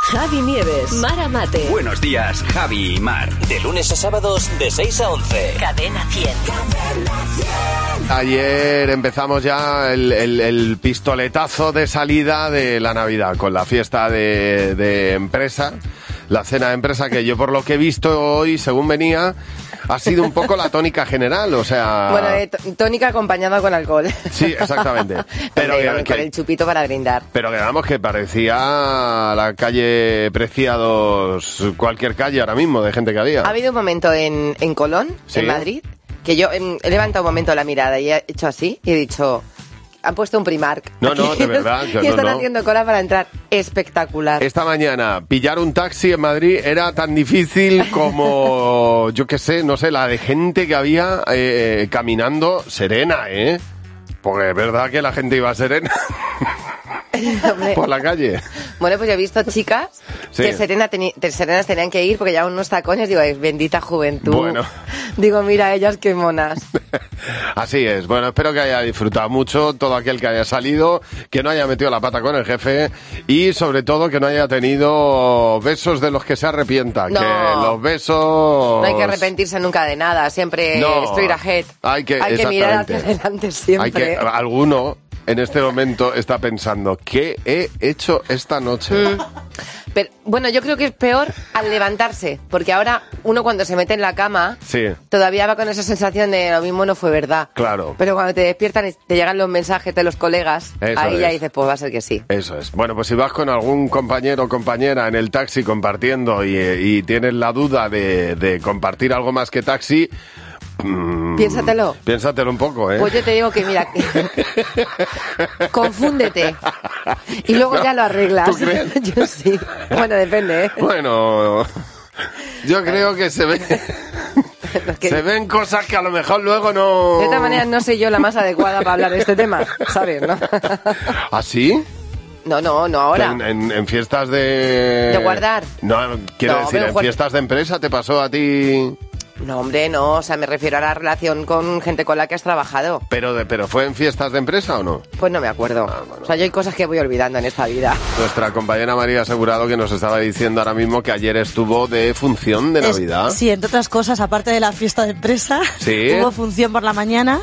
Javi Nieves, Mar Mate. Buenos días, Javi y Mar. De lunes a sábados de 6 a 11. Cadena 100. Ayer empezamos ya el pistoletazo de salida de la Navidad con la fiesta de empresa, la cena de empresa, que yo por lo que he visto hoy, según venía, ha sido un poco la tónica general, o sea... Bueno, tónica acompañada con alcohol. Sí, exactamente. Pero con el chupito para brindar. Pero digamos que parecía la calle Preciados, cualquier calle ahora mismo, de gente que había. Ha habido un momento en Colón, ¿sí? En Madrid, que yo he levantado un momento la mirada y he hecho así y he dicho... Han puesto un Primark. No, de verdad. Y están haciendo cola para entrar. Espectacular. Esta mañana, pillar un taxi en Madrid era tan difícil como, yo qué sé, no sé, la de gente que había caminando serena, ¿eh? Porque es verdad que la gente iba serena. Por la calle. Bueno, pues yo he visto chicas que serenas tenían que ir porque llevaban unos tacones. Digo, bendita juventud. Bueno. Digo, mira ellas qué monas. Así es. Bueno, espero que haya disfrutado mucho todo aquel que haya salido, que no haya metido la pata con el jefe y sobre todo que no haya tenido besos de los que se arrepienta. No. Que los besos... No hay que arrepentirse nunca de nada. Siempre straight ahead. Hay que mirar hacia adelante siempre. Alguno en este momento está pensando, ¿qué he hecho esta noche? Pero, bueno, yo creo que es peor al levantarse, porque ahora uno cuando se mete en la cama todavía va con esa sensación de lo mismo no fue verdad. Claro. Pero cuando te despiertan y te llegan los mensajes de los colegas, ahí ya dices, pues va a ser que sí. Eso es. Bueno, pues si vas con algún compañero o compañera en el taxi compartiendo y tienes la duda de compartir algo más que taxi... Piénsatelo un poco, ¿eh? Pues yo te digo que mira, confúndete y luego ya lo arreglas. ¿Tú crees? Yo sí. Bueno, depende, ¿eh? Bueno, yo creo que se ve... Se ven cosas que a lo mejor luego no... De esta manera no soy yo la más adecuada para hablar de este tema, ¿sabes, no? ¿Ah, sí? No ahora. En fiestas de... ¿De guardar? No, quiero decir, en fiestas de empresa te pasó a ti... No, hombre, no, o sea, me refiero a la relación con gente con la que has trabajado. ¿Pero fue en fiestas de empresa o no? Pues no me acuerdo. Bueno. O sea, yo hay cosas que voy olvidando en esta vida. Nuestra compañera María Asegurado que nos estaba diciendo ahora mismo que ayer estuvo de función de Navidad. Sí, entre otras cosas, aparte de la fiesta de empresa, hubo función por la mañana.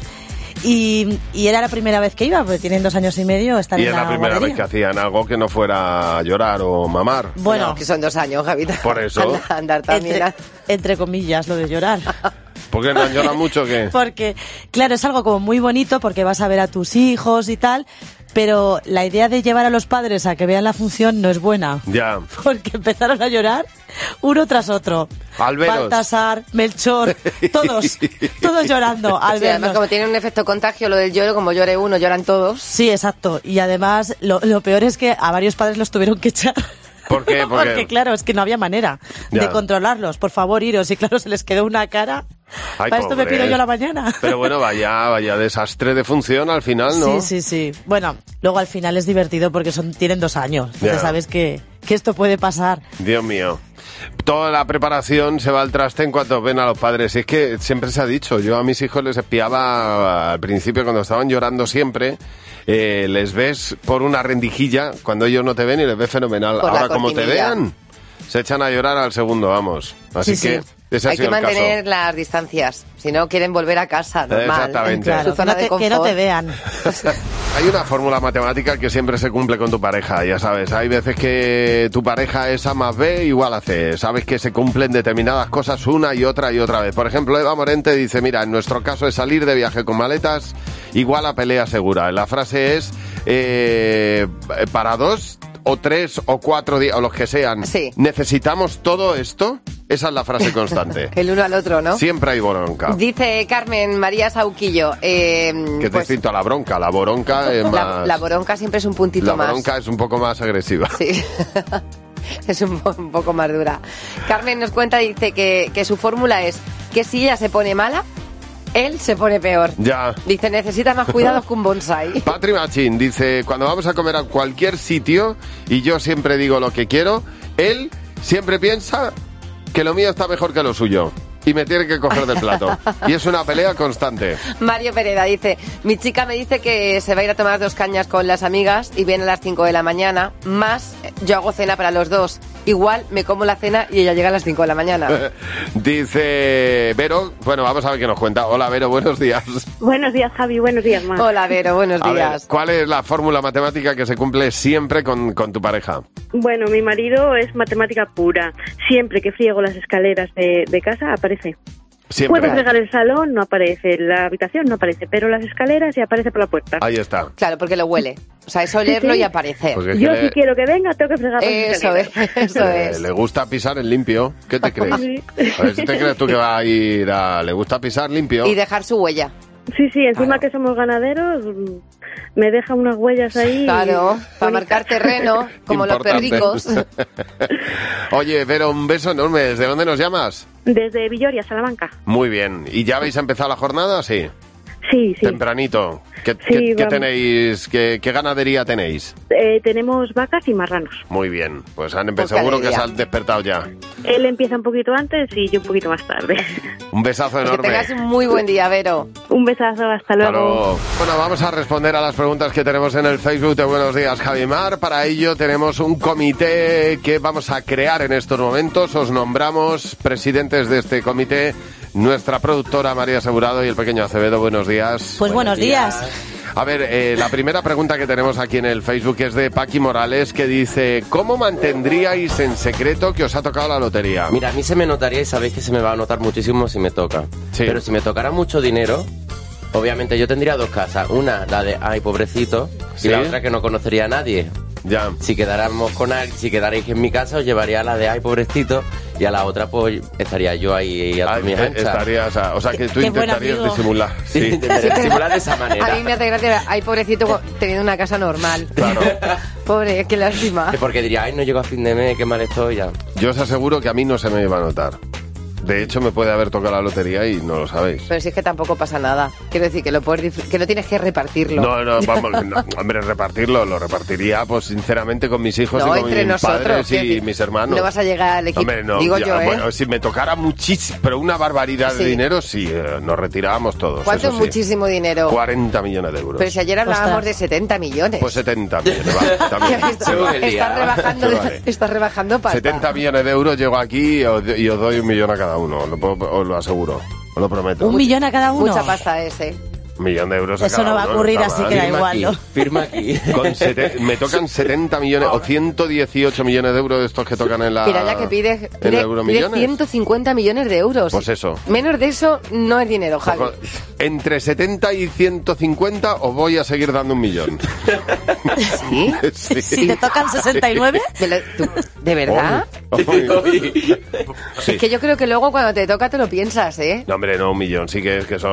Y era la primera vez que iba, porque tienen 2 años y medio estar en la guardería. Y es la primera vez que hacían algo que no fuera llorar o mamar. Bueno, que son 2 años, Javita. Por eso. Andar también. Entre comillas, lo de llorar. ¿Por qué no llora mucho o qué? Porque, claro, es algo como muy bonito porque vas a ver a tus hijos y tal, pero la idea de llevar a los padres a que vean la función no es buena. Ya. Porque empezaron a llorar uno tras otro. Alberos. Baltasar, Melchor, todos llorando. Sí, además como tiene un efecto contagio lo del lloro, como llore uno, lloran todos. Sí, exacto. Y además lo peor es que a varios padres los tuvieron que echar. ¿Por qué? Porque claro, es que no había manera de controlarlos. Por favor, iros. Y claro, se les quedó una cara... Ay, para esto me pido yo la mañana. Pero bueno, vaya desastre de función al final, ¿no? Sí. Bueno, luego al final es divertido porque tienen 2 años. Ya sabes que esto puede pasar. Dios mío. Toda la preparación se va al traste en cuanto ven a los padres. Y es que siempre se ha dicho, yo a mis hijos les espiaba al principio cuando estaban llorando siempre. Les ves por una rendijilla cuando ellos no te ven y les ves fenomenal. Ahora como te vean, se echan a llorar al segundo, vamos. Así que... Hay que mantener las distancias, si no quieren volver a casa, normal. Exactamente. Claro, su zona de confort. Que no te vean. Hay una fórmula matemática que siempre se cumple con tu pareja, ya sabes. Hay veces que tu pareja es A más B igual a C. Sabes que se cumplen determinadas cosas una y otra vez. Por ejemplo, Eva Morente dice, mira, en nuestro caso es salir de viaje con maletas igual a pelea segura. La frase es, para 2 o 3 o 4 días, o los que sean, ¿necesitamos todo esto? Esa es la frase constante. El uno al otro, ¿no? Siempre hay bronca. Dice Carmen María Sauquillo. Que es distinto a la bronca. La boronca es más... La boronca siempre es un puntito más. La boronca es un poco más agresiva. Sí. Es un poco más dura. Carmen nos cuenta, dice que su fórmula es que si ella se pone mala, él se pone peor. Ya. Dice, necesita más cuidados que un bonsai. Patri Machín dice, cuando vamos a comer a cualquier sitio y yo siempre digo lo que quiero, él siempre piensa que lo mío está mejor que lo suyo y me tiene que coger del plato. Y es una pelea constante. Mario Pereda dice, mi chica me dice que se va a ir a tomar 2 cañas con las amigas y viene a las 5 de la mañana, más yo hago cena para los 2. igual me como la cena y ella llega a las 5 de la mañana. Dice Vero, bueno, vamos a ver qué nos cuenta. Hola, Vero, buenos días. Buenos días, Javi, buenos días, Mar. Hola, Vero, buenos días. A ver, ¿cuál es la fórmula matemática que se cumple siempre con tu pareja? Bueno, mi marido es matemática pura. Siempre que friego las escaleras de casa, aparece. Siempre. Puedo fregar el salón, no aparece. La habitación no aparece, pero las escaleras sí aparece por la puerta. Ahí está. Claro, porque lo huele. O sea, es olerlo Sí. y aparecer. Pues es Yo que si quiero que venga, tengo que fregar las Eso escaleras. eso es. le gusta pisar en limpio. ¿Qué te crees? Sí. A ver si te crees tú que va a ir a... ¿Le gusta pisar limpio? Y dejar su huella. Sí, encima Claro. que somos ganaderos, me deja unas huellas ahí. Claro, para bonitas. marcar terreno, como Importante. los perricos. Oye, Vero, un beso enorme. ¿Desde dónde nos llamas? Desde Villoria, Salamanca. Muy bien. ¿Y ya habéis empezado la jornada? Sí. Sí. Tempranito. ¿Qué Sí, vamos. tenéis? ¿Qué ganadería tenéis? Tenemos vacas y marranos. Muy bien. Pues han Pues qué seguro que se alegría. han despertado ya. Él empieza un poquito antes y yo un poquito más tarde. Un besazo Que enorme. tengas un muy buen día, Vero. Un besazo, hasta Hasta luego. luego. Bueno, vamos a responder a las preguntas que tenemos en el Facebook de Buenos Días, Javimar. Para ello tenemos un comité que vamos a crear en estos momentos. Os nombramos presidentes de este comité. Nuestra productora María Asegurado y el pequeño Acevedo. Buenos días. Pues buenos días. A ver, la primera pregunta que tenemos aquí en el Facebook es de Paqui Morales, que dice: ¿cómo mantendríais en secreto que os ha tocado la lotería? Mira, a mí se me notaría y sabéis que se me va a notar muchísimo si me toca. Sí. Pero si me tocara mucho dinero, obviamente yo tendría dos casas. Una, la de ay, pobrecito, Sí. y la otra que no conocería a nadie. Ya. Si quedarais en mi casa, os llevaría a la de ay, pobrecito, y a la otra pues estaría yo ahí a mis anchas. Estarías, o sea, que tú Qué buen intentarías amigo. disimular. Sí, Sí. intentaría simular de esa A manera. mí me hace gracia, ay, pobrecito, teniendo una casa normal. Claro. Pobre, qué lástima. Porque diría, ay, no llego a fin de mes, qué mal estoy ya. Yo os aseguro que a mí no se me iba a notar. De hecho, me puede haber tocado la lotería y no lo sabéis. Pero si es que tampoco pasa nada. Quiero decir que que no tienes que repartirlo. No, vamos, hombre, lo repartiría, pues sinceramente, con mis hijos No, y con entre mis nosotros, padres quiero y decir, mis hermanos. No vas a llegar al equipo. Hombre, no, digo ya, yo, ¿eh? bueno, si me tocara muchísimo, pero una barbaridad Sí. de dinero, sí, nos retirábamos todos. ¿Cuánto es eso sí. muchísimo dinero? 40 millones de euros. Pero si ayer hablábamos Ostras. de 70 millones. Pues 70 millones, vale, también. Según el día. Vale. Estás rebajando pasta. 70 millones de euros, llego aquí y os doy 1 millón a cada uno, os lo aseguro, os lo prometo. 1 millón a cada uno. Mucha pasta ese. 1 millón de euros a Eso cada no va a uno, ocurrir, está así mal. que da Firma igual, aquí, ¿no? firma aquí. Me tocan 70 millones o 118 millones de euros de estos que tocan en la... Mira, ya que pide ¿En Euromillones? 150 millones de euros. Pues eso. Menos de eso no es dinero, Javi. Entre 70 y 150 os voy a seguir dando 1 millón. ¿Sí? Sí. Si te tocan 69, ¿De verdad? Sí. Es que yo creo que luego cuando te toca te lo piensas, ¿eh? No, hombre, no, 1 millón. Sí que es que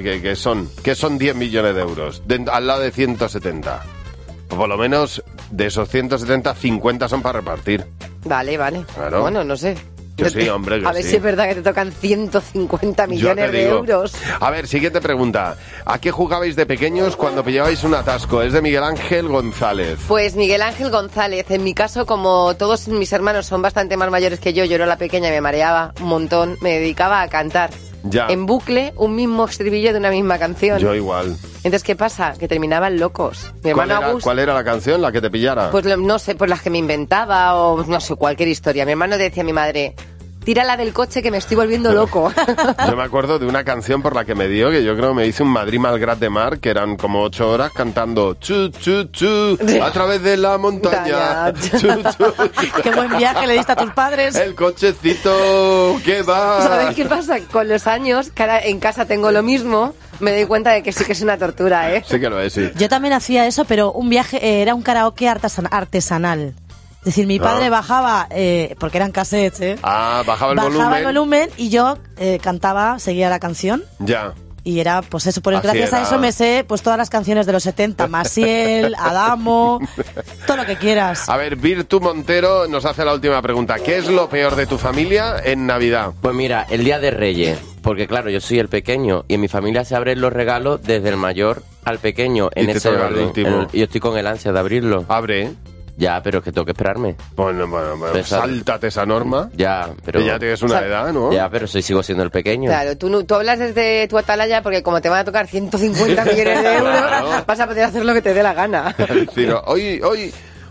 son 10 millones de euros. Al lado de 170. O por lo menos de esos 170, 50 son para repartir. Vale. Claro. Bueno, no sé. Que sí, hombre, que A ver sí. si es verdad que te tocan 150 Yo millones te de digo. euros. A ver, siguiente pregunta. ¿A qué jugabais de pequeños cuando pillabais un atasco? Es de Miguel Ángel González. Pues Miguel Ángel González, en mi caso, como todos mis hermanos son bastante más mayores que yo era la pequeña y me mareaba un montón, me dedicaba a cantar Ya. en bucle un mismo estribillo de una misma canción. Yo igual. Entonces, ¿qué pasa? Que terminaban locos. Mi hermano Agus, ¿Cuál era la canción? ¿La que te pillara? pues no sé, pues las que me inventaba o no sé, cualquier historia. Mi hermano decía a mi madre, tírala del coche que me estoy volviendo loco. Yo me acuerdo de una canción por la que me dio, que yo creo que me hice un Madrid-Malgrat de Mar, que eran como 8 horas cantando chu, chu, chu, a través de la montaña. Chu, chu. qué buen viaje le diste a tus padres. El cochecito que va. ¿Sabes qué pasa? Con los años, que ahora en casa tengo lo mismo, me doy cuenta de que sí que es una tortura, ¿eh? Sí que lo es, sí. Yo también hacía eso, pero un viaje era un karaoke artesanal. Es decir, mi padre bajaba, porque eran cassettes, ¿eh? Ah, bajaba el volumen y yo cantaba, seguía la canción. Ya. Y era, pues eso, por Así gracias era. a eso me sé pues todas las canciones de los 70, Maciel, Adamo, todo lo que quieras. A ver, Virtu Montero nos hace la última pregunta. ¿Qué es lo peor de tu familia en Navidad? Pues mira, el Día de Reyes, porque claro, yo soy el pequeño y en mi familia se abren los regalos desde el mayor al pequeño Y en te ese toca el orden. último. Yo estoy con el ansia de abrirlo. Abre. Ya, pero es que tengo que esperarme. Bueno, Pesado. sáltate esa norma. Ya, pero... Que ya tienes una edad, ¿no? Ya, pero sigo siendo el pequeño. Claro, tú hablas desde tu atalaya porque como te van a tocar 150 millones de euros, Claro. vas a poder hacer lo que te dé la gana. Es decir, hoy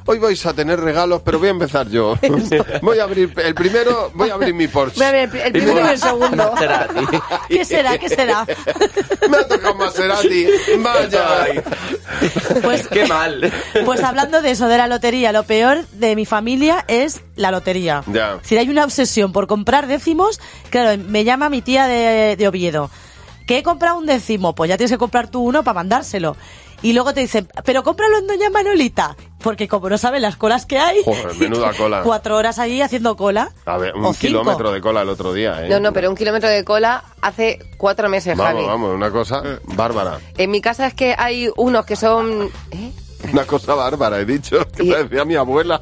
hoy vais a tener regalos, pero voy a empezar yo. Voy a abrir el primero, voy a abrir mi Porsche. Voy a ver el primero y el segundo. ¿Qué será? ¿Qué será? Me ha tocado Maserati. Vaya. Pues, qué mal. Pues hablando de eso, de la lotería, lo peor de mi familia es la lotería. Ya. Si hay una obsesión por comprar décimos, claro, me llama mi tía de Oviedo. ¿Que he comprado un décimo? Pues ya tienes que comprar tú uno para mandárselo. Y luego te dicen, pero cómpralo en Doña Manolita. Porque como no saben las colas que hay... Joder, menuda cola. 4 horas allí haciendo cola. A ver, un kilómetro de cola el otro día, ¿eh? No, pero un kilómetro de cola hace 4 meses, Javi. Vamos, una cosa bárbara. En mi casa es que hay unos que son... Una cosa bárbara, he dicho, que me decía mi abuela.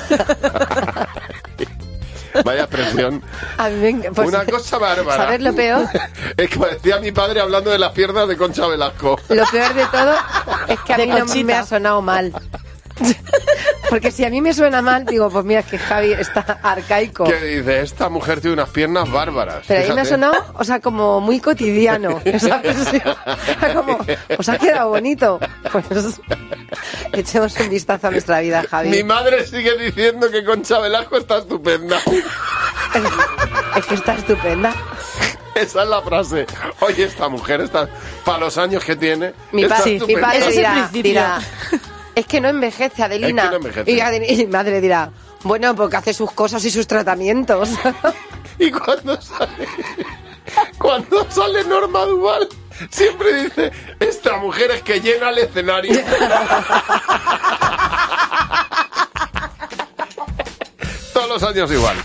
Vaya expresión. A mí pues, una cosa bárbara. ¿Sabes lo peor? Es que decía mi padre hablando de las piernas de Concha Velasco. Lo peor de todo es que a mí no me ha sonado mal. Porque si a mí me suena mal, digo, pues mira, es que Javi está arcaico. ¿Qué dice? Esta mujer tiene unas piernas bárbaras. Pero a mí me ha sonado, o sea, como muy cotidiano. Esa versión. Como, os ha quedado bonito. Pues echemos un vistazo a nuestra vida, Javi. Mi madre sigue diciendo que Concha Velasco está estupenda. Es que está estupenda. Esa es la frase. Oye, esta mujer está, para los años que tiene, mi padre dirá, es que no envejece, Adelina. Es que no envejece. Y mi madre dirá, bueno, porque hace sus cosas y sus tratamientos. Y cuando sale Norma Duval, siempre dice, esta mujer es que llena el escenario. Todos los años igual.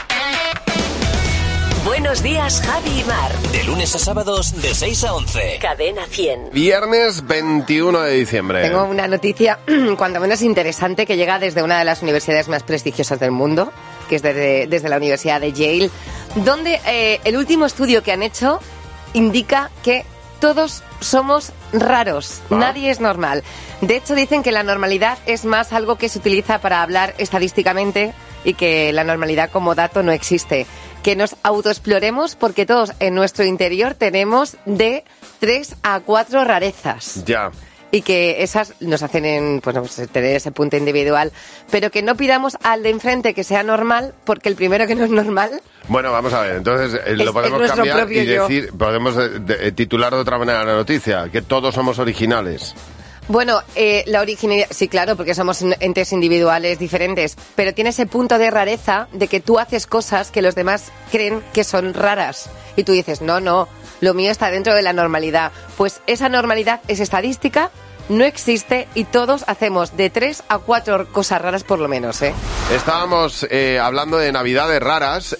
Buenos días, Javi y Mar. De lunes a sábados de 6 a 11. Cadena 100. Viernes 21 de diciembre. Tengo una noticia, cuanto menos interesante, que llega desde una de las universidades más prestigiosas del mundo, que es desde la Universidad de Yale, donde el último estudio que han hecho indica que todos somos raros, nadie es normal. De hecho, dicen que la normalidad es más algo que se utiliza para hablar estadísticamente y que la normalidad como dato no existe. Que nos autoexploremos porque todos en nuestro interior tenemos de 3 a 4 rarezas. Ya. Y que esas nos hacen tener ese punto individual, pero que no pidamos al de enfrente que sea normal, porque el primero que no es normal... Bueno, vamos a ver, entonces lo podemos cambiar y decir, podemos titular de otra manera la noticia, que todos somos originales. Bueno, la originalidad, sí, claro, porque somos entes individuales diferentes, pero tiene ese punto de rareza de que tú haces cosas que los demás creen que son raras. Y tú dices, no, lo mío está dentro de la normalidad. Pues esa normalidad es estadística, no existe y todos hacemos de 3 a 4 cosas raras por lo menos, ¿eh? Estábamos hablando de navidades raras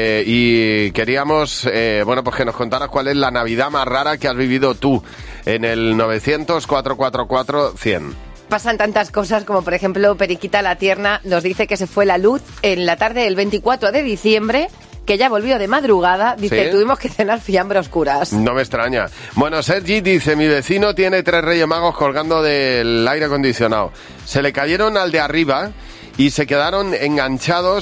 y queríamos, pues que nos contaras cuál es la Navidad más rara que has vivido tú en el 900-444-100. Pasan tantas cosas como, por ejemplo, Periquita la Tierna nos dice que se fue la luz en la tarde del 24 de diciembre, que ya volvió de madrugada, dice, ¿sí? Tuvimos que cenar fiambre a oscuras. No me extraña. Bueno, Sergi dice, mi vecino tiene 3 Reyes Magos colgando del aire acondicionado. Se le cayeron al de arriba y se quedaron enganchados,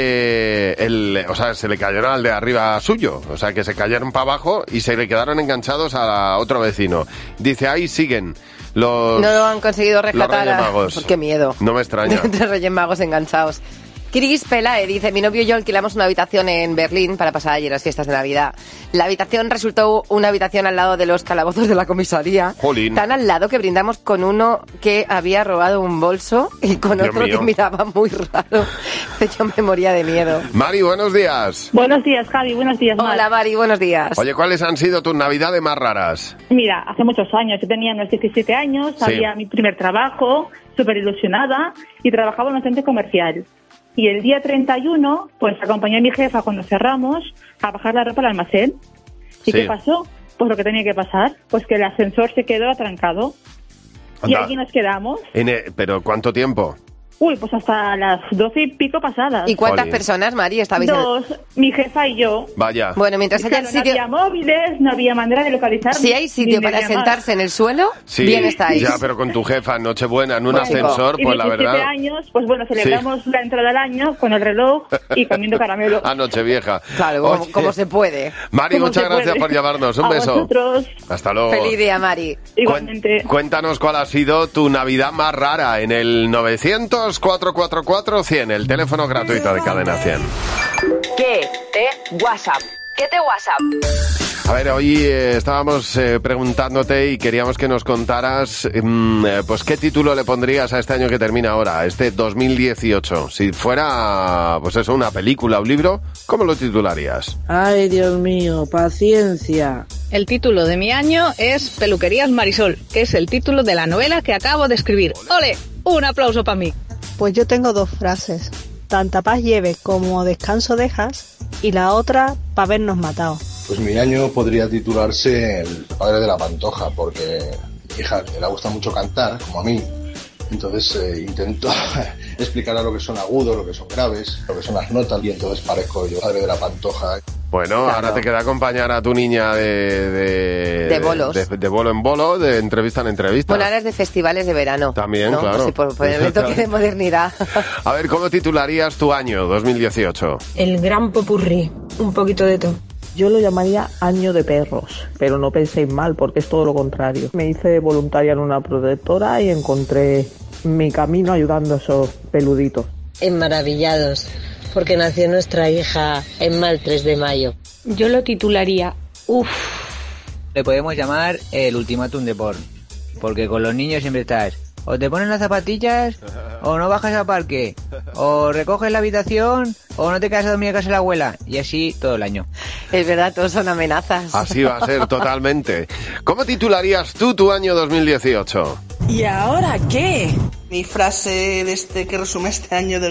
se le cayeron al de arriba suyo, o sea, que se cayeron para abajo y se le quedaron enganchados a otro vecino. Dice, ahí siguen los... No lo han conseguido rescatar. Los Reyes Magos. Qué miedo. No me extraña. 3 Reyes Magos enganchados. Cris Pelae dice, mi novio y yo alquilamos una habitación en Berlín para pasar allí las fiestas de Navidad. La habitación resultó una habitación al lado de los calabozos de la comisaría. Jolín. Tan al lado que brindamos con uno que había robado un bolso y con Dios otro mío. que miraba muy raro. Yo me moría de miedo. Mari, buenos días. Buenos días, Javi. Buenos días, Mar. Hola, Mari, buenos días. Oye, ¿cuáles han sido tus navidades más raras? Mira, hace muchos años, yo tenía unos 17 años, Sí. había mi primer trabajo, súper ilusionada, y trabajaba en un centro comercial. Y el día 31, pues acompañé a mi jefa cuando cerramos a bajar la ropa al almacén. ¿Y Sí. qué pasó? Pues lo que tenía que pasar, pues que el ascensor se quedó atrancado. Y Anda. allí nos quedamos. ¿Pero cuánto tiempo? Uy, pues hasta las 12 y pico pasadas. ¿Y cuántas Jolín. personas, Mari, estabais en el... 2, mi jefa y yo. Vaya. Bueno, mientras haya Claro, el sitio... no había móviles, no había manera de localizar. Si hay sitio para sentarse en el suelo, Sí, bien estáis. ya, pero con tu jefa en Nochebuena, en un Bueno, ascensor, Y pues la 17 verdad... años, pues bueno, celebramos la entrada del año con el reloj y comiendo caramelo. A Nochevieja. Claro, Oye, como se puede. Mari, ¿Cómo muchas se gracias puede? por llamarnos. Un A beso. vosotros, Hasta luego. Feliz día, Mari. igualmente. Cuéntanos cuál ha sido tu Navidad más rara en el 622-444-100, el teléfono gratuito de Cadena 100. ¿Qué te WhatsApp? ¿Qué te WhatsApp? A ver, hoy estábamos preguntándote y queríamos que nos contaras pues qué título le pondrías a este año que termina ahora, este 2018. Si fuera, pues eso, una película o un libro, ¿cómo lo titularías? Ay, Dios mío, paciencia. El título de mi año es Peluquerías Marisol, que es el título de la novela que acabo de escribir. ¡Ole! Un aplauso para mí. Pues yo tengo 2 frases. Tanta paz lleve como descanso dejas, y la otra, pa' vernos matado. Pues mi año podría titularse El padre de la Pantoja, porque mi hija le gusta mucho cantar, como a mí. Entonces intento explicar lo que son agudos, lo que son graves, lo que son las notas, y entonces parezco yo padre de la Pantoja. Bueno, claro. Ahora te queda acompañar a tu niña de bolos. De bolo en bolo, de entrevista en entrevista. Bueno, ahora es de festivales de verano. También, ¿no? claro. Sí, por ponerle toque de modernidad. A ver, ¿cómo titularías tu año 2018? El gran popurrí, un poquito de todo. Yo lo llamaría año de perros, pero no penséis mal porque es todo lo contrario. Me hice voluntaria en una protectora y encontré mi camino ayudando a esos peluditos. Enmaravillados, porque nació nuestra hija Emma el 3 de mayo. Yo lo titularía Uf. Le podemos llamar el ultimátum de porn, porque con los niños siempre estás o te ponen las zapatillas, o no bajas al parque, o recoges la habitación, o no te quedas a dormir a casa de la abuela, y así todo el año. Es verdad, todos son amenazas. Así va a ser totalmente. ¿Cómo titularías tú tu año 2018? ¿Y ahora qué? Mi frase que resume este año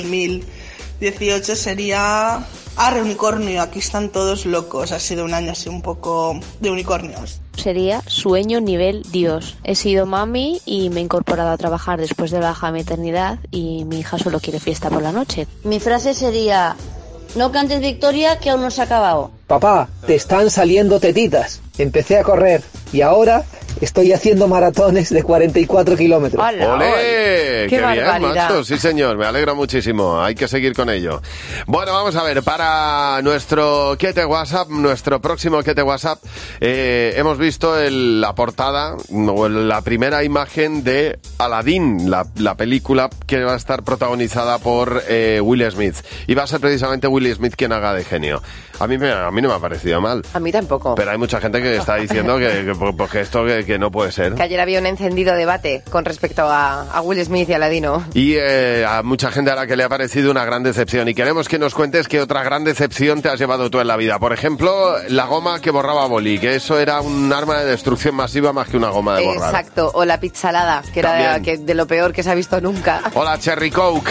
2018 sería: arre unicornio, aquí están todos locos. Ha sido un año así un poco de unicornios. Sería sueño nivel Dios. He sido mami y me he incorporado a trabajar después de baja maternidad y mi hija solo quiere fiesta por la noche. Mi frase sería: no cantes victoria, que aún no se ha acabado. Papá, te están saliendo tetitas. Empecé a correr y ahora estoy haciendo maratones de 44 kilómetros. ¡Olé! ¡Qué bien, macho! Sí, señor, me alegro muchísimo. Hay que seguir con ello. Bueno, vamos a ver, para nuestro ¿Qué te WhatsApp? Nuestro próximo ¿Qué te WhatsApp? Hemos visto la portada, o la primera imagen de Aladdin, la película que va a estar protagonizada por Will Smith. Y va a ser precisamente Will Smith quien haga de genio. A mí no me ha parecido mal. A mí tampoco. Pero hay mucha gente que está diciendo que esto que no puede ser. Que ayer había un encendido debate con respecto a Will Smith y a Ladino. Y a mucha gente a la que le ha parecido una gran decepción. Y queremos que nos cuentes qué otra gran decepción te has llevado tú en la vida. Por ejemplo, la goma que borraba boli, que eso era un arma de destrucción masiva más que una goma de borrar. Exacto. O la pizzalada, que era de lo peor que se ha visto nunca. O la Cherry Coke,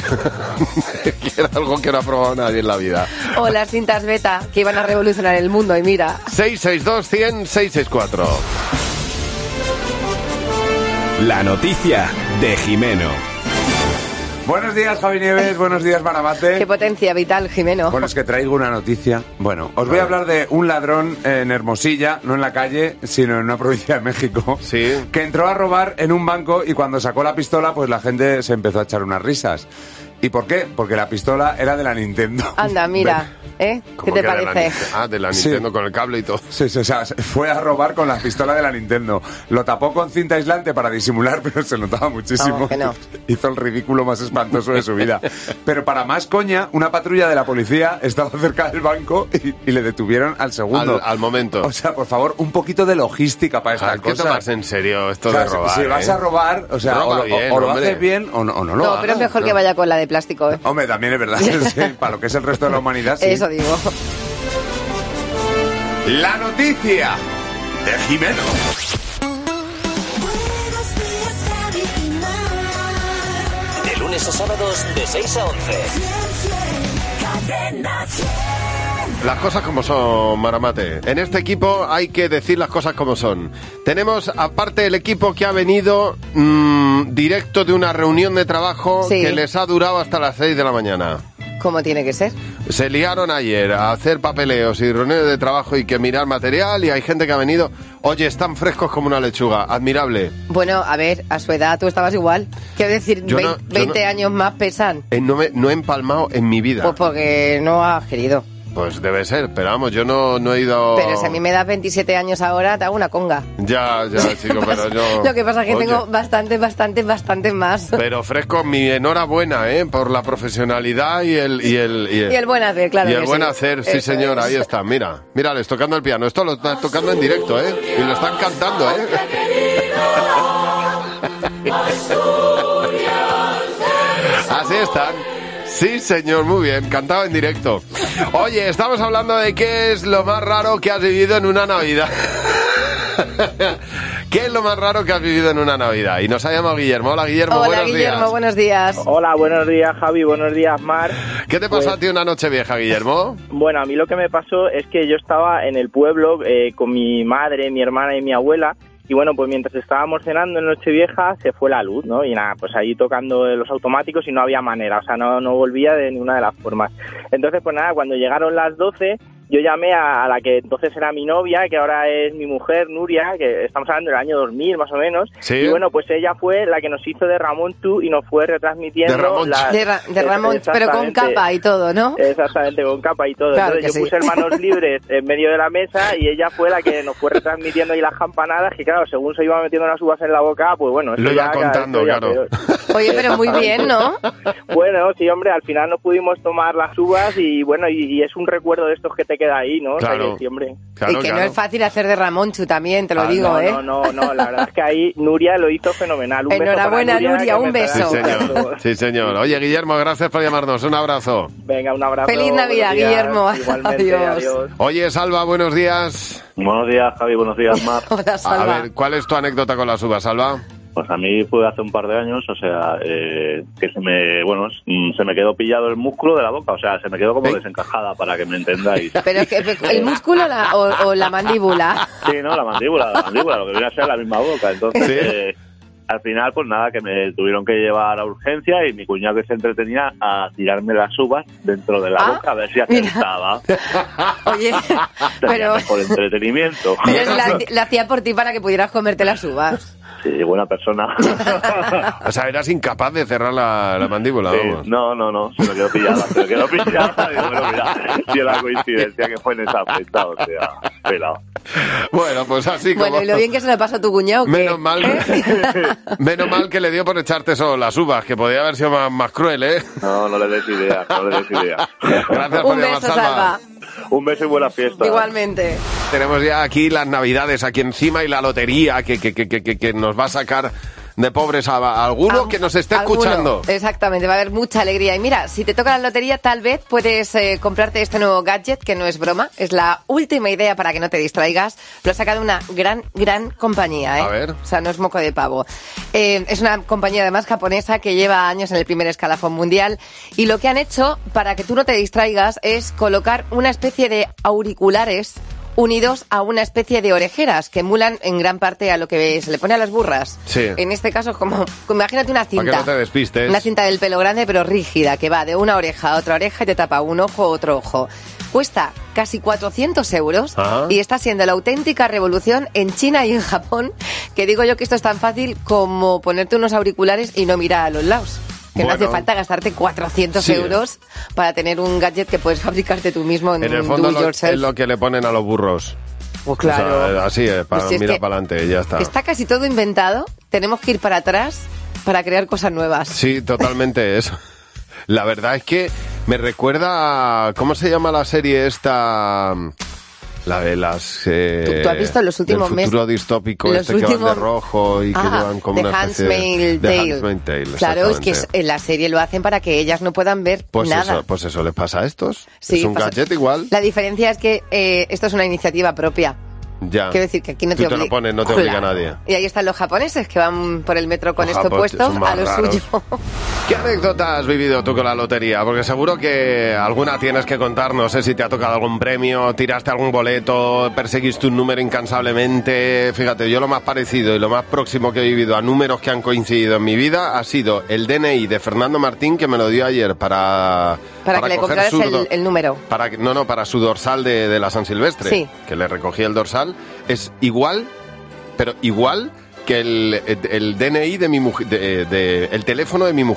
que era algo que no ha probado nadie en la vida. O las cintas beta, que iban a revolucionar el mundo, y mira. 662-100-664. La noticia de Jimeno. Buenos días, Javi Nieves. Buenos días, Maramate. Qué potencia vital, Jimeno. Bueno, es que traigo una noticia. Bueno, os voy a hablar de un ladrón en Hermosilla, no en la calle, sino en una provincia de México. Sí. Que entró a robar en un banco y cuando sacó la pistola, pues la gente se empezó a echar unas risas. ¿Y por qué? Porque la pistola era de la Nintendo. Anda, mira, ¿eh? ¿Qué te parece? De la Nintendo, sí. Con el cable y todo. Sí, o sea, fue a robar con la pistola de la Nintendo. Lo tapó con cinta aislante para disimular, pero se notaba muchísimo. Vamos, que no. Hizo el ridículo más espantoso de su vida. Pero para más coña, una patrulla de la policía estaba cerca del banco y le detuvieron al segundo. Al momento. O sea, por favor, un poquito de logística para estas cosas. ¿Qué tomas en serio esto de robar? Si vas a robar, o sea, o lo haces bien o no lo hagas. No, pero es mejor que vaya con la de plástico, ¿eh? Hombre, también es verdad. Sí, para lo que es el resto de la humanidad, sí. Eso digo. La noticia de Jimeno. De lunes a sábados de 6 a 11. Las cosas como son, Maramate. En este equipo hay que decir las cosas como son. Tenemos, aparte, el equipo que ha venido directo de una reunión de trabajo que les ha durado hasta las 6 de la mañana. ¿Cómo tiene que ser? Se liaron ayer a hacer papeleos y reuniones de trabajo y que mirar material, y hay gente que ha venido. Oye, están frescos como una lechuga. Admirable. Bueno, a ver, a su edad tú estabas igual. Quiero decir, 20 años más pesan. No he empalmado en mi vida. Pues porque no has querido. Pues debe ser, pero vamos, yo no he ido... Pero si a mí me das 27 años ahora, te hago una conga. Ya, chico, pero yo... Lo que pasa es que tengo bastante más. Pero Fresco, mi enhorabuena, por la profesionalidad y el buen hacer, claro. Y el buen sí. hacer, sí señor, ahí está, mírales tocando el piano. Esto lo están tocando en directo, y lo están cantando, Así están. Sí, señor, muy bien, cantado en directo. Oye, estamos hablando de qué es lo más raro que has vivido en una Navidad. ¿Qué es lo más raro que has vivido en una Navidad? Y nos ha llamado Guillermo. Hola, Guillermo, Hola, buenos Guillermo, días. buenos días. Hola, buenos días, Javi, buenos días, Mar. ¿Qué te pasó a ti una noche vieja, Guillermo? Bueno, a mí lo que me pasó es que yo estaba en el pueblo con mi madre, mi hermana y mi abuela. Y bueno, pues mientras estábamos cenando en Nochevieja se fue la luz, ¿no? Y nada, pues ahí tocando los automáticos y no había manera, o sea, no volvía de ninguna de las formas. Entonces, pues nada, cuando llegaron las 12, yo llamé a la que entonces era mi novia, que ahora es mi mujer, Nuria, que estamos hablando del año 2000 más o menos. ¿Sí? Y bueno, pues ella fue la que nos hizo de Ramón Tú y nos fue retransmitiendo... De Ramón, pero con capa y todo, ¿no? Exactamente, con capa y todo. Claro Entonces que yo sí. puse manos libres en medio de la mesa y ella fue la que nos fue retransmitiendo ahí las campanadas, que claro, según se iban metiendo las uvas en la boca, pues bueno... Lo iba contando, claro. Oye, pero muy bien, ¿no? Bueno, sí, hombre, al final no pudimos tomar las uvas y bueno, y es un recuerdo de estos que te queda ahí, ¿no? Claro. O sea, que sí, hombre. Y que no es fácil hacer de Ramonchu también, te lo digo, No, la verdad es que ahí Nuria lo hizo fenomenal. Un Enhorabuena, beso para Nuria, un beso. Sí, señor. Oye, Guillermo, gracias por llamarnos. Un abrazo. Venga, un abrazo. Feliz Navidad, días. Guillermo. Igualmente, adiós. Oye, Salva, buenos días. Buenos días, Javi, buenos días, Mar. Hola, Salva. A ver, ¿cuál es tu anécdota con las uvas, Salva? Pues a mí fue hace un par de años, o sea, que se me quedó pillado el músculo de la boca, o sea, se me quedó como desencajada, para que me entendáis. ¿Pero es que el músculo o la mandíbula? Sí, no, la mandíbula, lo que viene a ser la misma boca. Entonces, al final, pues nada, que me tuvieron que llevar a urgencia y mi cuñado que se entretenía a tirarme las uvas dentro de la boca a ver si acertaba. Oye, pero... Por entretenimiento. Pero la hacía por ti para que pudieras comerte las uvas. Sí, buena persona. O sea, eras incapaz de cerrar la mandíbula, sí, vamos. No, se me quedó pillada. Digo, bueno, mira, si la coincidencia que fue en esa fecha, o sea, pelado. Bueno, pues así como... Bueno, y lo bien que se le pasa a tu cuñado, ¿qué? Menos mal que le dio por echarte solo las uvas, que podría haber sido más cruel, ¿eh? No le des idea, Gracias por un llamar, beso, Salva. Un beso y buena fiesta. Igualmente. Tenemos ya aquí las navidades aquí encima y la lotería que nos va a sacar de pobres a alguno que nos esté escuchando. Exactamente, va a haber mucha alegría. Y mira, si te toca la lotería, tal vez puedes comprarte este nuevo gadget, que no es broma, es la última idea para que no te distraigas. Lo ha sacado una gran compañía, ¿eh? A ver. O sea, no es moco de pavo. Es una compañía además japonesa que lleva años en el primer escalafón mundial, y lo que han hecho para que tú no te distraigas es colocar una especie de auriculares unidos a una especie de orejeras que emulan en gran parte a lo que se le pone a las burras. Sí. En este caso, como imagínate una cinta. Para que no te despistes. Una cinta del pelo grande pero rígida, que va de una oreja a otra oreja y te tapa un ojo a otro ojo. Cuesta casi 400 euros y está siendo la auténtica revolución en China y en Japón, que digo yo que esto es tan fácil como ponerte unos auriculares y no mirar a los lados. Que no hace falta gastarte 400 euros para tener un gadget que puedes fabricarte tú mismo en el un fondo do-it-yourself. es lo que le ponen a los burros. Pues claro. O sea, así es, para Pues si es mira que para adelante y ya está. Está casi todo inventado, tenemos que ir para atrás para crear cosas nuevas. Sí, totalmente eso. La verdad es que me recuerda a... ¿Cómo se llama la serie esta? La de las... ¿Tú has visto los últimos meses? El futuro distópico que van de rojo y que llevan como una especie de... The Handmaid's Tale. Claro, es que en la serie lo hacen para que ellas no puedan ver nada. Pues eso les pasa a estos. Sí, es un gadget igual. La diferencia es que esto es una iniciativa propia. Ya. Quiero decir que aquí no te obliga. Tú te lo pones, no te obliga a nadie. Y ahí están los japoneses que van por el metro con esto puesto a lo suyo. ¿Qué anécdota has vivido tú con la lotería? Porque seguro que alguna tienes que contar. No sé si te ha tocado algún premio, tiraste algún boleto, perseguiste un número incansablemente. Fíjate, yo lo más parecido y lo más próximo que he vivido a números que han coincidido en mi vida ha sido el DNI de Fernando Martín, que me lo dio ayer para que le compraras el número. Para su dorsal de la San Silvestre. Sí. Que le recogí el dorsal. Es igual, pero igual que el DNI de mi mujer, el teléfono de mi mujer.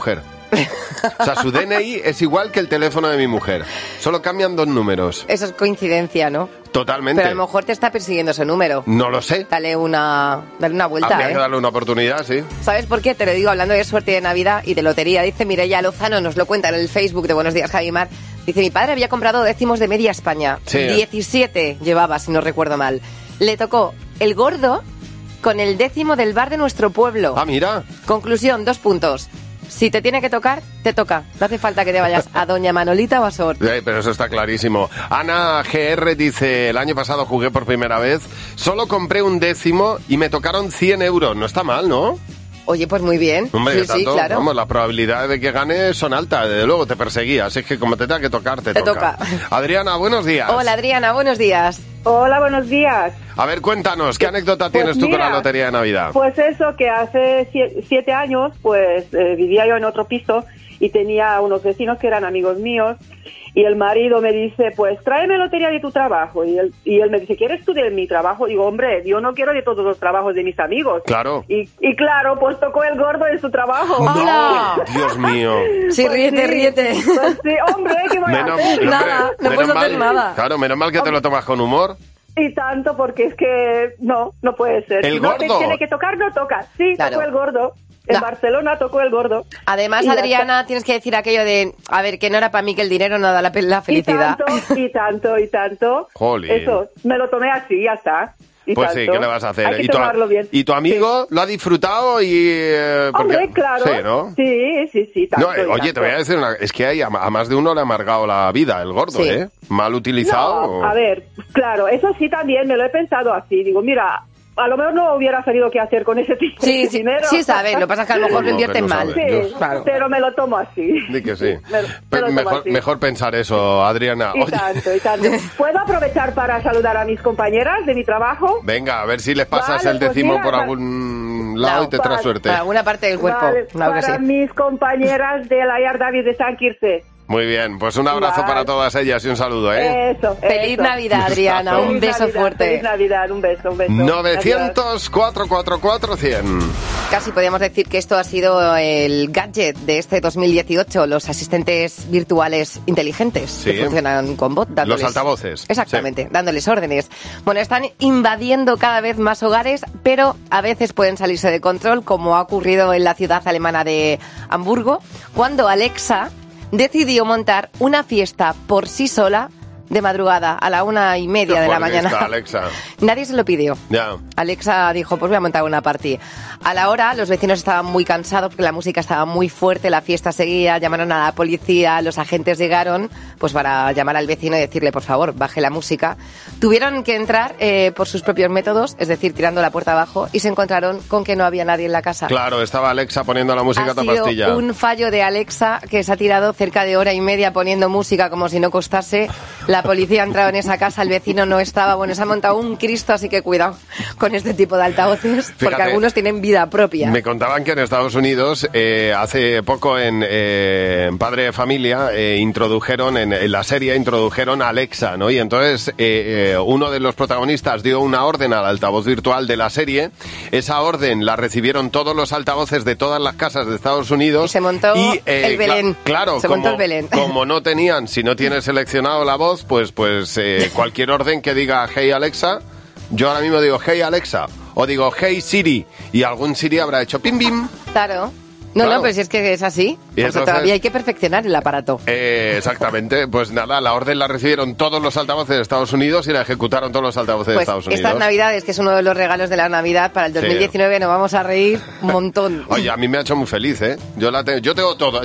O sea, su DNI es igual que el teléfono de mi mujer. Solo cambian 2 números. Eso es coincidencia, ¿no? Totalmente. Pero a lo mejor te está persiguiendo ese número. No lo sé. Dale una vuelta, Habría que darle una oportunidad, sí. ¿Sabes por qué? Te lo digo hablando de suerte de Navidad y de lotería. Dice Mireia Lozano, nos lo cuenta en el Facebook de Buenos Días, Javi Mar. Dice, mi padre había comprado décimos de media España. Sí. 17 llevaba, si no recuerdo mal. Le tocó el gordo con el décimo del bar de nuestro pueblo. Ah, mira. Conclusión, 2 puntos. Si te tiene que tocar, te toca. No hace falta que te vayas a Doña Manolita o a Sor. Pero eso está clarísimo. Ana GR dice, el año pasado jugué por primera vez, solo compré un décimo y me tocaron 100 euros. No está mal, ¿no? Oye, pues muy bien. Hombre, sí, tanto, sí, claro. Vamos, las probabilidades de que ganes son altas. Desde luego te perseguías. Es que como te tenga que tocar, te toca. Adriana, buenos días. Hola, Adriana, buenos días. Hola, buenos días. A ver, cuéntanos, ¿qué anécdota tienes tú con la lotería de Navidad? Pues eso, que hace 7 años, pues vivía yo en otro piso y tenía unos vecinos que eran amigos míos. Y el marido me dice, pues tráeme lotería de tu trabajo. Y él me dice, ¿quieres tú de mi trabajo? Digo, hombre, yo no quiero de todos los trabajos de mis amigos. Claro. Y claro, pues tocó el gordo de su trabajo. ¡No! Dios mío. Sí, Pues ríete. Pues sí, hombre, ¿qué voy a hacer? Nada, no puedes hacer nada. Claro, menos mal que te lo tomas con humor. Y tanto, porque es que no puede ser. ¿El si no gordo? te tiene que tocar, no toca. Sí, Claro. tocó el gordo. En Barcelona tocó el gordo. Además, Y ya Adriana, tienes que decir aquello de, a ver, que no era para mí que el dinero no da la felicidad. Y tanto. Jolín. Eso, me lo tomé así, ya está. Y Pues tanto. sí, ¿qué le vas a hacer? Hay que tomarlo bien. ¿Y tu amigo lo ha disfrutado? Hombre, claro. Sí, ¿no? Sí, tanto. No, oye, te voy a decir una... Es que a más de uno le ha amargado la vida el gordo, Sí. ¿eh? Mal utilizado. No, a ver, claro, eso sí también me lo he pensado así. Digo, mira, a lo mejor no hubiera sabido qué hacer con ese tipo de dinero. Sí, sabes, lo que pasa es que a lo mejor lo invierten mal. Sí, Claro. pero me lo tomo así. Di que sí. Me lo tomo así. Mejor pensar eso, Adriana. Y Oye, tanto. ¿Puedo aprovechar para saludar a mis compañeras de mi trabajo? venga, a ver si les pasas Vale, el pues décimo mira, por algún lado y te traes suerte. Para alguna parte del cuerpo. Vale, Claro que para sí. mis compañeras de la Yard David de San Quirce. Muy bien, pues un abrazo Vale. para todas ellas y un saludo, ¿eh? Eso. Feliz Navidad, Adriana. Un Feliz beso Navidad, fuerte. Feliz Navidad, un beso. 900 444 100. Casi podríamos decir que esto ha sido el gadget de este 2018, los asistentes virtuales inteligentes Sí. que funcionan con bot. Los altavoces. Exactamente, dándoles órdenes. Bueno, están invadiendo cada vez más hogares, pero a veces pueden salirse de control, como ha ocurrido en la ciudad alemana de Hamburgo, cuando Alexa decidió montar una fiesta por sí sola de madrugada a la 1:30 de la mañana. Está, Alexa. Nadie se lo pidió. Ya. Alexa dijo, pues voy a montar una party. A la hora, los vecinos estaban muy cansados porque la música estaba muy fuerte, la fiesta seguía, llamaron a la policía, los agentes llegaron pues para llamar al vecino y decirle, por favor, baje la música. Tuvieron que entrar por sus propios métodos, es decir, tirando la puerta abajo, y se encontraron con que no había nadie en la casa. Claro, estaba Alexa poniendo la música a Ha toda sido pastilla. un fallo de Alexa que se ha tirado cerca de 1:30 poniendo música como si no costase. La policía ha entrado en esa casa, el vecino no estaba. Bueno, se ha montado un Cristo, así que cuidado con este tipo de altavoces, porque Fíjate, algunos tienen vida propia. Me contaban que en Estados Unidos, hace poco en Padre de Familia, introdujeron, en la serie introdujeron a Alexa, ¿no? Y entonces uno de los protagonistas dio una orden al altavoz virtual de la serie. Esa orden la recibieron todos los altavoces de todas las casas de Estados Unidos. Y se montó el Belén. Claro, Se montó el Belén. como no tenían, si no tienes seleccionado la voz, pues cualquier orden que diga Hey Alexa, yo ahora mismo digo Hey Alexa, o digo Hey Siri, y algún Siri habrá hecho pim bim. Claro. No, Claro. no, pues si es que es así. Y Porque entonces- todavía hay que perfeccionar el aparato. Exactamente, pues nada, la orden la recibieron todos los altavoces de Estados Unidos y la ejecutaron todos los altavoces de Pues Estados Unidos. estas Navidades, que es uno de los regalos de la Navidad, para el 2019 nos vamos a reír un montón. Oye, a mí me ha hecho muy feliz, ¿eh? Yo tengo todo.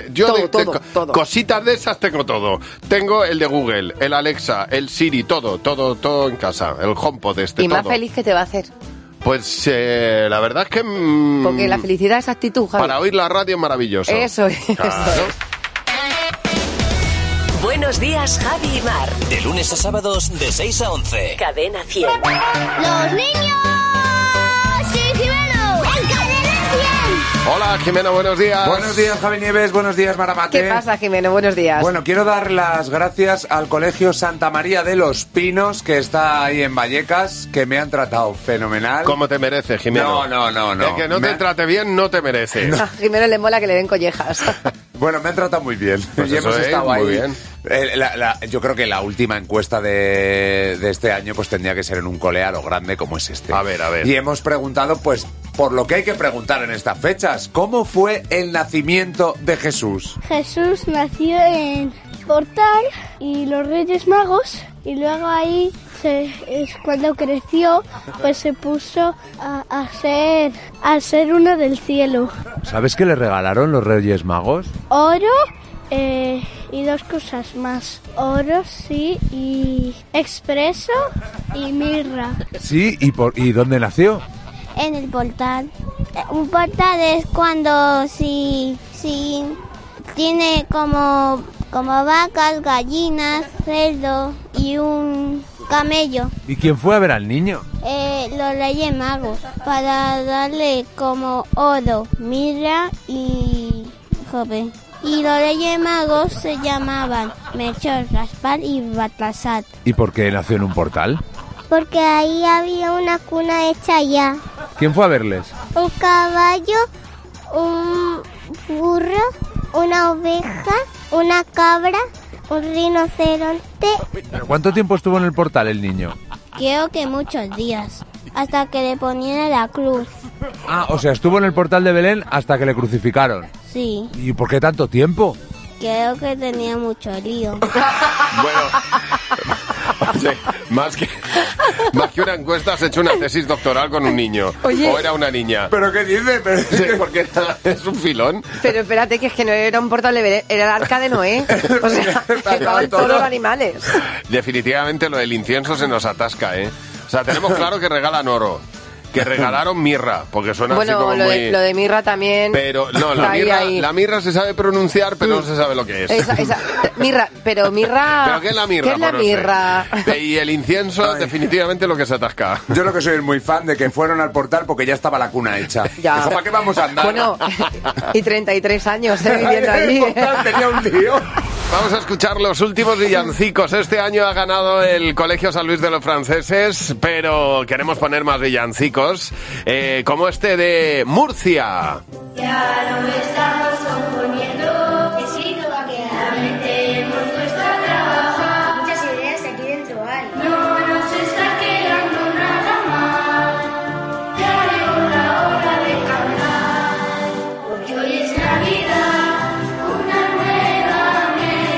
Todo. Cositas de esas tengo todo. Tengo el de Google, el Alexa, el Siri, todo en casa. El HomePod Y más todo. feliz que te va a hacer. Pues la verdad es que... Porque la felicidad es actitud, Javi. Para oír la radio es maravilloso. Eso es. Claro. Buenos días, Javi y Mar. De lunes a sábados, de 6 a 11. Cadena 100. ¡Los niños! ¡Sí, Jimeno! ¡En Cadena 100! Hola, Jimeno, buenos días. Buenos días, Javi Nieves, buenos días, Maramate. ¿Qué pasa, Jimeno? Buenos días. Bueno, quiero dar las gracias al Colegio Santa María de los Pinos, que está ahí en Vallecas, que me han tratado fenomenal. ¿Cómo te mereces, Jimeno? No. El que no te trate bien, no te merece. A Jimeno le mola que le den collejas. Bueno, me han tratado muy bien. Pues y hemos estado ahí. Muy bien. Yo creo que la última encuesta de este año pues tendría que ser en un cole a lo grande como es este. A ver. Y hemos preguntado, pues, por lo que hay que preguntar en estas fechas. ¿Cómo fue el nacimiento de Jesús? Jesús nació en Portal y los Reyes Magos, y luego ahí cuando creció pues se puso a ser uno del cielo. ¿Sabes qué le regalaron los Reyes Magos? Oro y dos cosas más. Oro, sí, y expreso y mirra. Sí, ¿y dónde nació? En el portal. Un portal es cuando si tiene como vacas, gallinas, cerdo y un camello. ¿Y quién fue a ver al niño? Los Reyes Magos, para darle como oro, mirra y joven. Y los Reyes Magos se llamaban Melchor, Gaspar y Baltasar. ¿Y por qué nació en un portal? Porque ahí había una cuna hecha ya. ¿Quién fue a verles? Un caballo, un burro, una oveja, una cabra, un rinoceronte. ¿Pero cuánto tiempo estuvo en el portal el niño? Creo que muchos días, hasta que le ponían la cruz. Ah, o sea, estuvo en el portal de Belén hasta que le crucificaron. Sí. ¿Y por qué tanto tiempo? Creo que tenía mucho lío. Bueno, más que una encuesta, has hecho una tesis doctoral con un niño. Oye. O era una niña. ¿Pero qué dices? Sí, porque es un filón. Pero espérate, que es que no era un portal de Belén, era el arca de Noé. O sea, estaban todos los animales. Definitivamente lo del incienso se nos atasca, ¿eh? O sea, tenemos claro que regalan oro. Que regalaron mirra, porque suena así como lo muy... lo de mirra también. Pero no, la mirra se sabe pronunciar, pero no se sabe lo que es. Mirra. ¿Pero qué es la mirra? ¿Qué es la mirra? Y el incienso, definitivamente lo que se atasca. Yo lo que soy muy fan de que fueron al portal porque ya estaba la cuna hecha. Ya. Dijo, ¿para qué vamos a andar? Bueno, y 33 años viviendo allí. El portal tenía un lío. Vamos a escuchar los últimos villancicos. Este año ha ganado el Colegio San Luis de los Franceses, pero queremos poner más villancicos, como este de Murcia. Ya no estamos componiendo, escrito va a quedar. Realmente hemos puesto a trabajar. Muchas ideas que aquí dentro hay. No nos está quedando nada mal. Ya llegó la hora de cantar, porque hoy es Navidad, una nueva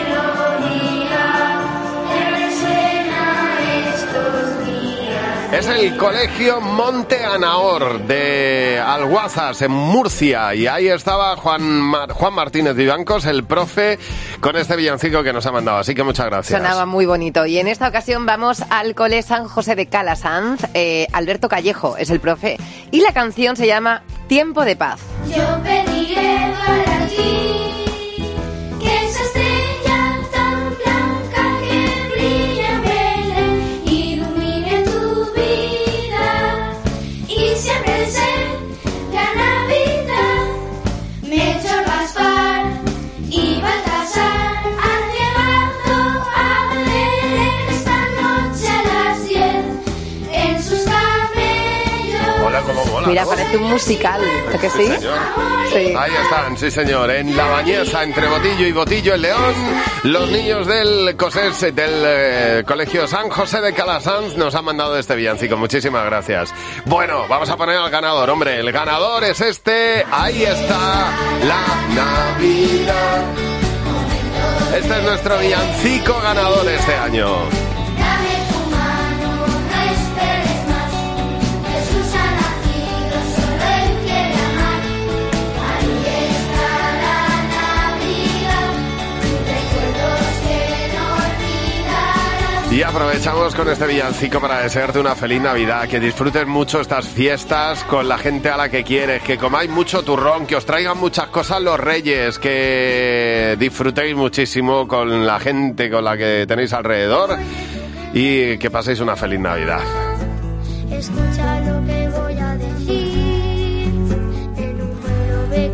melodía que resuena estos días. Es el Colegio Monte Anaor de Alguazas, en Murcia, y ahí estaba Juan Martínez Vivancos, el profe, con este villancico que nos ha mandado, así que muchas gracias. Sonaba muy bonito, y en esta ocasión vamos al Cole San José de Calasanz. Alberto Callejo es el profe, y la canción se llama Tiempo de Paz. Yo pediré para ti que esa estrella tan blanca que brilla en Belén ilumine tu vida y siempre sea Navidad. Melchor, Gaspar y Baltasar han llegado a Belén esta noche a las 10 en sus camellos. Hola, cómo mola. Mira, ¿no? parece un musical, ¿a que sí? Señor. Sí. Ahí están, sí señor, en La Bañeza, entre Botillo y Botillo, en León, los niños del COSES, del Colegio San José de Calasanz, nos han mandado este villancico, muchísimas gracias. Bueno, vamos a poner al ganador, hombre, el ganador es este, ahí está, la Navidad. Este es nuestro villancico ganador este año. Dame tu mano, no esperes más. Jesús ha nacido, solo Él quiere amar. Ahí está la Navidad, recuerdos que no olvidarás. Y aprovechamos con este villancico para desearte una feliz Navidad, que disfrutes mucho estas fiestas con la gente a la que quieres, que comáis mucho turrón, que os traigan muchas cosas los Reyes, que disfrutéis muchísimo con la gente con la que tenéis alrededor y que paséis una feliz Navidad. Escucha lo que voy a decir. En un pueblo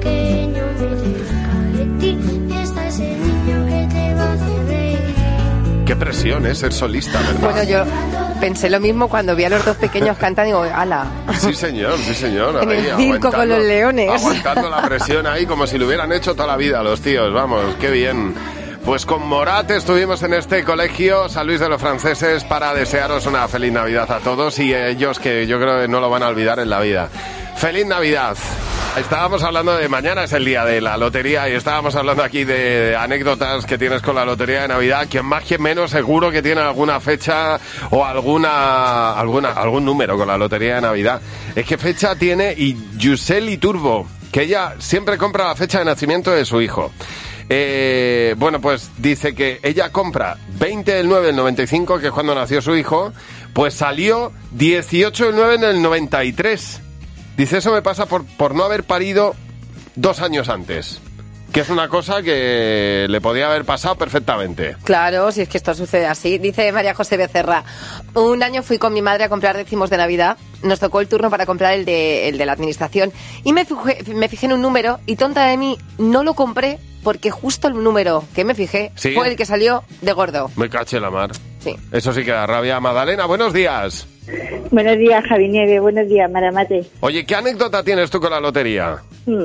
Qué presión, ¿eh? Ser solista, ¿verdad? Bueno, yo pensé lo mismo cuando vi a los dos pequeños cantar y digo, ¡hala! Sí, señor, sí, señor. En Ahí, el circo con los leones. Aguantando la presión ahí como si lo hubieran hecho toda la vida los tíos, vamos, qué bien. Pues con Morat estuvimos en este colegio San Luis de los Franceses para desearos una feliz Navidad a todos y ellos que yo creo que no lo van a olvidar en la vida. ¡Feliz Navidad! Estábamos hablando de mañana, es el día de la lotería y estábamos hablando aquí de anécdotas que tienes con la lotería de Navidad. Quien más, quien menos, seguro que tiene alguna fecha o algún número con la lotería de Navidad. Es que fecha tiene y Yuseli Turbo, que ella siempre compra la fecha de nacimiento de su hijo. Bueno, pues dice que ella compra 20 del 9 del 95, que es cuando nació su hijo, pues salió 18 del 9 del 93. Dice, eso me pasa por no haber parido 2 años antes. Que es una cosa que le podía haber pasado perfectamente. Claro, si es que esto sucede así. Dice María José Becerra, un año fui con mi madre a comprar décimos de Navidad. Nos tocó el turno para comprar el de la administración. Y me fijé en un número y tonta de mí no lo compré porque justo el número que me fijé fue el que salió de gordo. Me caché la mar. Sí. Eso sí que da rabia. Magdalena, buenos días. Buenos días, Javi Nieve. Buenos días, Maramate. Oye, ¿qué anécdota tienes tú con la lotería?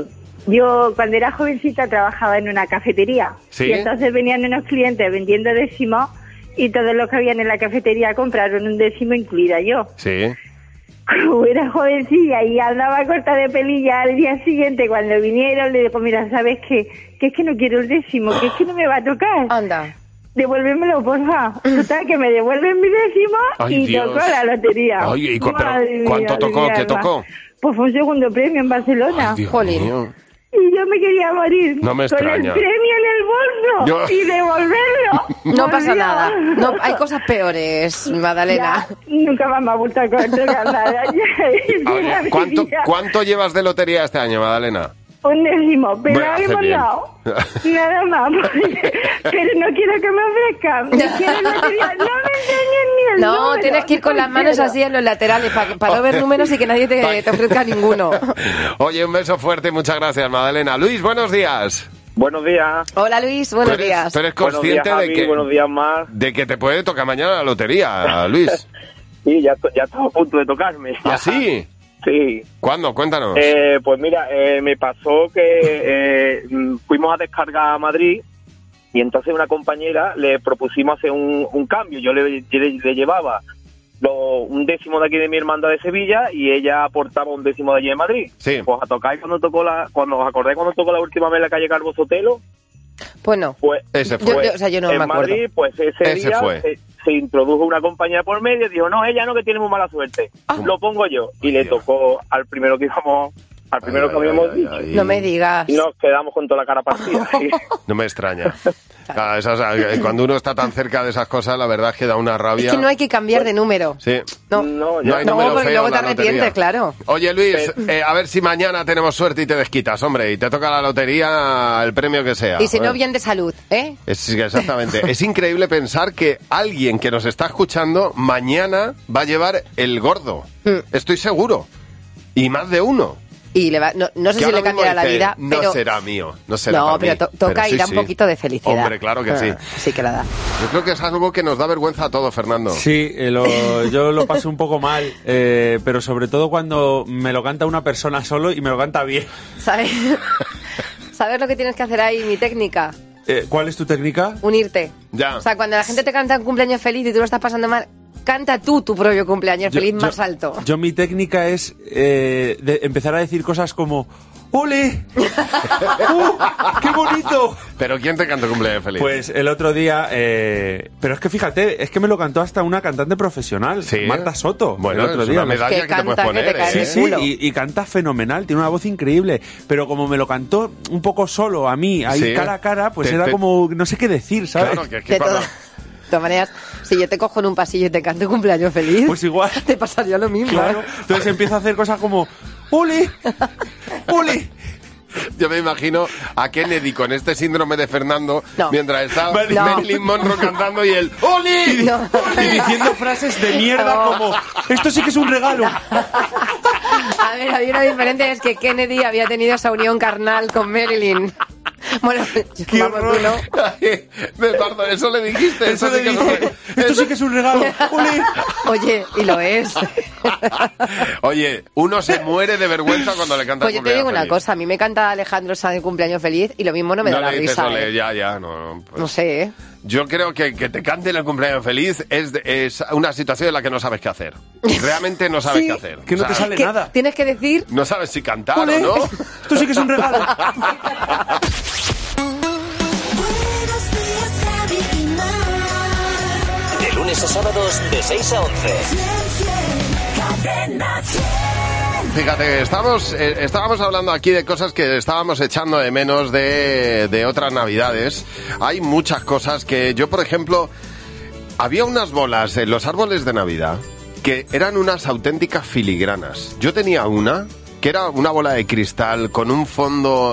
Yo, cuando era jovencita, trabajaba en una cafetería. ¿Sí? Y entonces venían unos clientes vendiendo décimos y todos los que habían en la cafetería compraron un décimo, incluida yo. Sí. Como era jovencilla y andaba corta de pelilla, al día siguiente, cuando vinieron, le digo, mira, ¿sabes qué? Que es que no quiero el décimo, que es que no me va a tocar. Anda. Devuélvemelo, porfa. Total, que me devuelven mi décimo. Ay, y Dios. tocó la lotería. Ay, pero Madre ¿cuánto mía, tocó? mi ¿Qué alma. tocó? Pues fue un segundo premio en Barcelona. Dios Jolín. mío. Y yo me quería morir. No me con extraña. el premio en el bolso. Yo- Y devolverlo. No Por pasa Dios. nada. No, hay cosas peores, Magdalena. Ya, nunca más me ha vuelto a entregar nada. Oye, ¿cuánto llevas de lotería este año, Magdalena? Un décimo, pero Bueno, ahora hace hemos bien. dado. Nada más. Pero no quiero que me ofrezcan. Quiero lotería. No me enseñen ni el No, número. tienes que ir con las manos así en los laterales para no ver números y que nadie te ofrezca ninguno. Oye, un beso fuerte y muchas gracias, Magdalena. Luis, buenos días. Buenos días. Hola Luis, buenos días. ¿Tú eres Buenos consciente días, Javi, de que buenos días, Mar. de que te puede tocar mañana la lotería, Luis? Sí, ya estaba a punto de tocarme. ¿Ah, sí? Sí. ¿Cuándo? Cuéntanos. Pues mira, me pasó que fuimos a descargar a Madrid y entonces una compañera le propusimos hacer un cambio. Yo le llevaba un décimo de aquí de mi hermandad de Sevilla y ella aportaba un décimo de allí de Madrid. Sí. Pues a tocar cuando os acordáis cuando tocó la última vez en la calle Calvo Sotelo. Pues no. Pues, Ese fue. Yo no en me acuerdo. Madrid, pues ese día fue. se introdujo una compañía por medio y dijo, no, ella no, que tiene muy mala suerte. Lo pongo yo. Y le tocó al primero que íbamos, al primero que habíamos dicho. No me digas. Y nos quedamos con toda la cara partida. Sí. No me extraña. Claro, cuando uno está tan cerca de esas cosas, la verdad es que da una rabia. Es que no hay que cambiar de número. Sí. No, no, No hay número porque feo luego en te la arrepientes, lotería. claro. Oye, Luis, a ver si mañana tenemos suerte y te desquitas, hombre, y te toca la lotería, el premio que sea. Y si no, Joder. bien de salud, ¿eh? Exactamente. Es increíble pensar que alguien que nos está escuchando mañana va a llevar el gordo. Estoy seguro. Y más de uno. Y le va, no sé Que si le ahora mismo cambiará la dice, vida, no pero... será mío, no será No, para pero mí. toca Pero y sí, da un sí. poquito de felicidad. Hombre, claro que sí. Sí que la da. Yo creo que es algo que nos da vergüenza a todos, Fernando. Sí, yo lo paso un poco mal, pero sobre todo cuando me lo canta una persona solo y me lo canta bien. ¿Sabes? ¿Sabes lo que tienes que hacer ahí? Mi técnica. ¿Cuál es tu técnica? Unirte. Ya. O sea, cuando la gente te canta un cumpleaños feliz y tú lo estás pasando mal, canta tú tu propio cumpleaños feliz más alto. Yo mi técnica es de empezar a decir cosas como ¡ole! ¡Qué bonito! ¿Pero quién te canta cumpleaños feliz? Pues el otro día... pero es que fíjate, es que me lo cantó hasta una cantante profesional, Marta Soto. Bueno, el otro es día. una medalla que te puedes poner, ¿eh? Sí, sí, y canta fenomenal, tiene una voz increíble. Pero como me lo cantó un poco solo a mí, ahí Sí. cara a cara, pues era como... no sé qué decir, ¿sabes? Claro, que De todas maneras, si yo te cojo en un pasillo y te canto cumpleaños feliz, pues igual te pasaría lo mismo. Claro, entonces empiezo a hacer cosas como ¡ole! ¡ole! Yo me imagino a Kennedy con este síndrome de Fernando mientras está No. Marilyn Monroe cantando y él ¡Oli! Y diciendo frases de mierda como ¡esto sí que es un regalo! A ver, había una diferencia, es que Kennedy había tenido esa unión carnal con Marilyn. Bueno, ¡Qué vamos, horror! tú no. Me parto, eso le dijiste. Eso le dije. Esto sí que es un regalo. ¡Ole! Oye, y lo es. Oye, uno se muere de vergüenza cuando le canta Pues yo te digo una cosa, a mí me canta Alejandro Sanz de cumpleaños feliz y lo mismo no me da la le dices, risa. ole, ya, no. Pues, No sé, ¿eh? yo creo que te canten el cumpleaños feliz es una situación en la que no sabes qué hacer. Realmente no sabes Sí. qué hacer. Que no te sale ¿Qué? nada. Tienes que decir... No sabes si cantar ¡Ole! o no. Esto sí que es un regalo. De lunes a sábados de 6 a 11. Fíjate, estábamos hablando aquí de cosas que estábamos echando de menos de otras navidades. Hay muchas cosas que yo, por ejemplo, había unas bolas en los árboles de Navidad que eran unas auténticas filigranas. Yo tenía una que era una bola de cristal con un fondo,